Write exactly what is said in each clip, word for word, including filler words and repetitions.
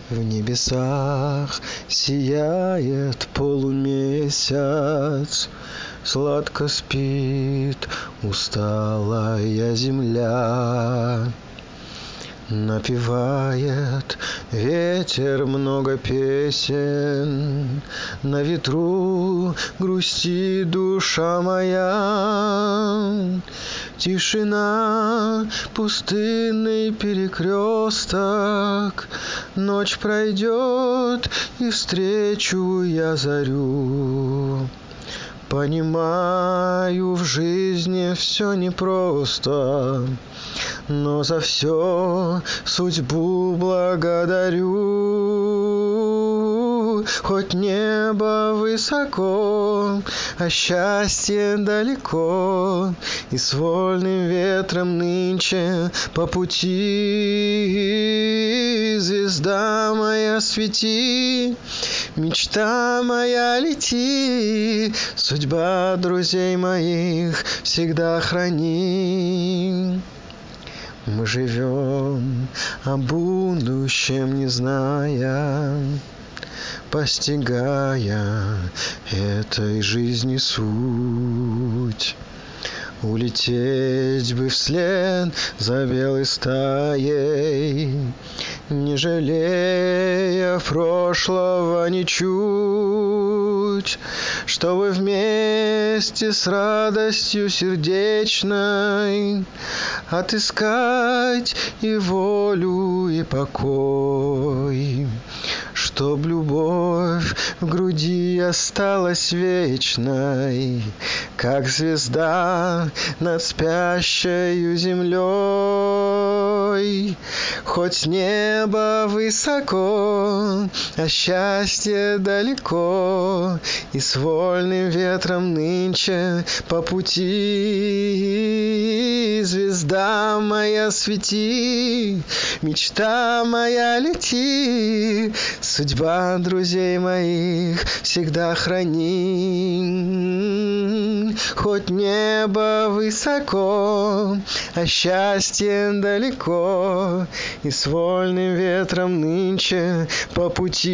В небесах сияет полумесяц, сладко спит усталая земля. Напевает ветер много песен, на ветру грустит душа моя. Тишина, пустынный перекресток, ночь пройдет, и встречу я зарю. Понимаю, в жизни все непросто, но за все судьбу благодарю. Хоть небо высоко, а счастье далеко, и с вольным ветром нынче по пути. Звезда моя, свети, мечта моя, лети, судьба друзей моих всегда храни. Мы живем, о будущем не зная, постигая этой жизни суть. Улететь бы вслед за белой стаей, не жалея прошлого ничуть, чтобы вместе с радостью сердечной отыскать и волю, и покой, чтоб любовь в груди осталась вечной, как звезда над спящею землей. Хоть небо высоко, а счастье далеко, и с вольным ветром нынче по пути. Звезда моя, свети, мечта моя, лети, судьба друзей моих всегда храни. Хоть небо высоко, а счастье далеко, и с вольным ветром нынче по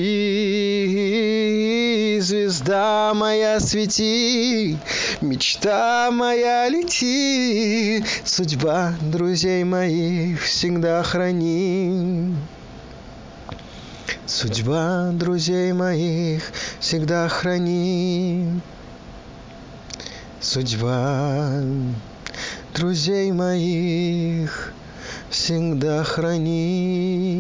пути. Звезда моя, свети, мечта моя, лети, судьба друзей моих всегда храни. Судьба друзей моих всегда храни. Судьба друзей моих всегда храни.